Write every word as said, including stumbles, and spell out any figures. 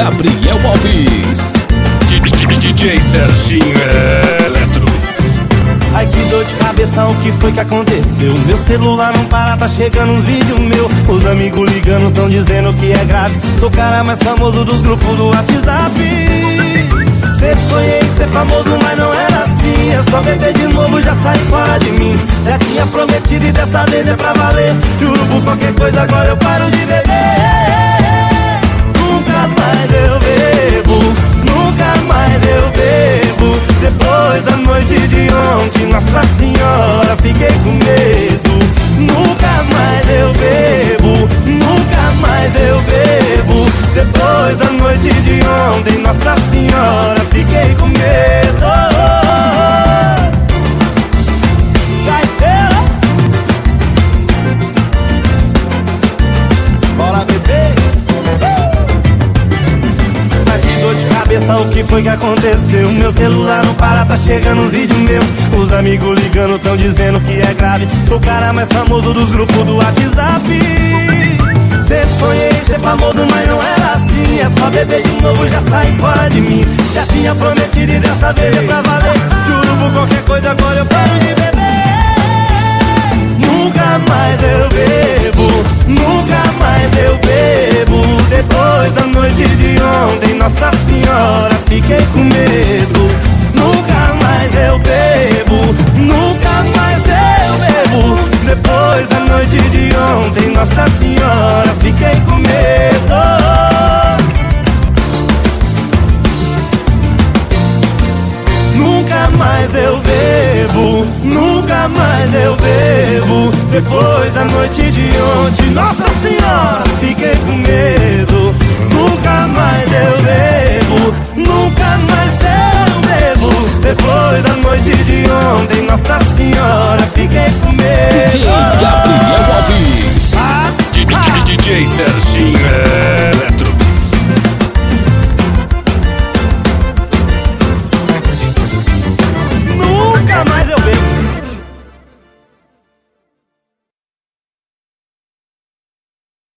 Gabriel Alves. D J Serginho Electronics. Ai, que dor de cabeça, o que foi que aconteceu? Meu celular não para, tá chegando uns vídeos meu. Os amigos ligando, tão dizendo que é grave. Sou o cara mais famoso dos grupos do WhatsApp. Sempre sonhei em ser famoso, mas não era assim. É só beber de novo, já saí fora de mim. Já tinha prometido e dessa vez é pra valer. Juro por qualquer coisa, agora eu paro de beber. Nunca mais eu bebo, nunca mais eu bebo. Depois da noite de ontem, Nossa Senhora, fiquei com medo. Nunca mais eu bebo, nunca mais eu bebo. Depois da noite de ontem, Nossa Senhora, fiquei com medo. Gaiteira, bora beber. Mas que dor de cabeça, o que foi que aconteceu? Meu celular não para, tá chegando uns vídeos meus. Os amigos ligando, tão dizendo que é grave. Sou o cara mais famoso dos grupos do WhatsApp. Sempre sonhei em ser famoso, mas não era assim. É só beber de novo, já saí fora de mim. Já tinha prometido e dessa vez é pra valer. Juro por qualquer coisa, agora eu paro de beber. Nunca mais eu bebo, nunca mais eu bebo. Depois da noite de ontem, Nossa Senhora, fiquei com medo. Nunca mais eu bebo, nunca mais eu bebo. Depois da noite de ontem, Nossa Senhora, fiquei com medo. Nunca mais eu bebo, nunca mais eu bebo. Depois da noite de ontem, Nossa Senhora, fiquei com medo. Nunca mais eu bebo, nunca mais eu bebo. Depois da noite de ontem, Nossa Senhora, fiquei com medo. D J Gabriel Alves. Ah, D J Serginho